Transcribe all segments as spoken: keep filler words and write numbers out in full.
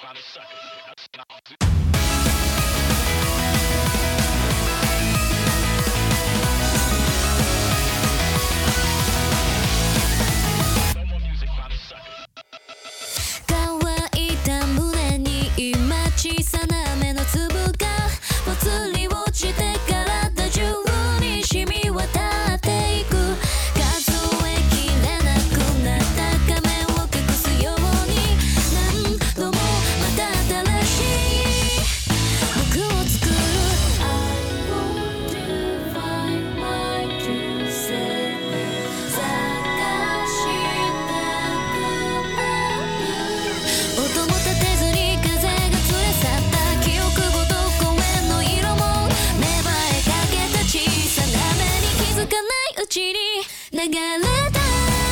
乾いた胸に今小さな目の粒がぽつり落ちて体中に染み渡っていく。数えきれなくなった仮面を隠すように何度もまた新しい僕を作る。 I want to find my true self 探したくなる。音も立てずに風が連れ去った記憶ごと公園の色も芽生えかけた小さな目に気づかないうちに流れた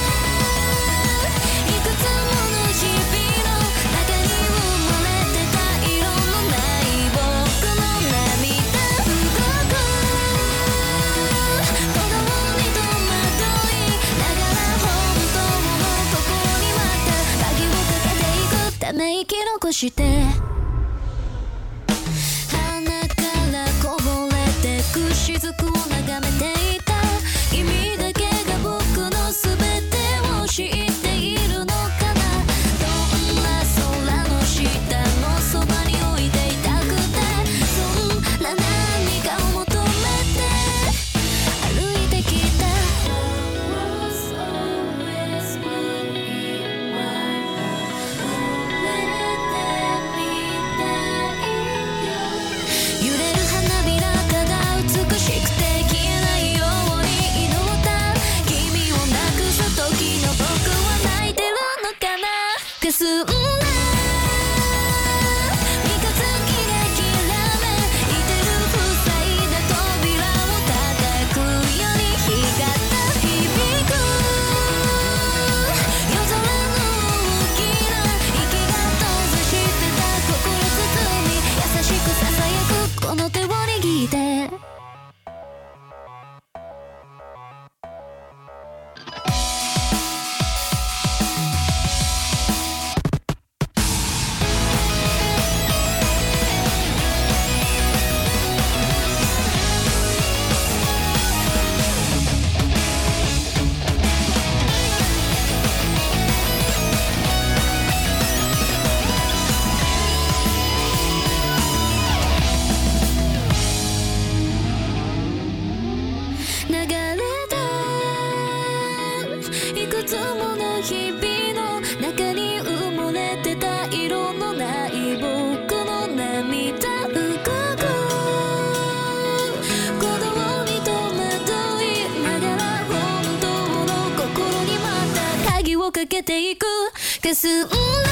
いくつもの日々の中に埋もれてた色のない僕の涙動く。鼓動に戸惑いながら本当の心にまた鍵をかけていく。ため息残して鼻からこぼれてく雫を眺めていた。君だけが僕の全てを知っているのかな。どんな空の下のそばに置いていたくてそんな何かを求めて歩いてきた。Was always good in my heart 触れてみたいよ。揺れる花びらただ美しくて消えないように祈った。君をなくす時の僕は泣いてるのかな。かすんだ三日月がきらめいてる塞いだ扉を叩くように光った響く。夜空の大きな息が閉ざしてた心包み優しくささやくこの手を握って。流れたいくつもの日々の中に埋もれてた色のない僕の涙動く。鼓動に戸惑いながら本当の心にまた鍵をかけていく。かすんだ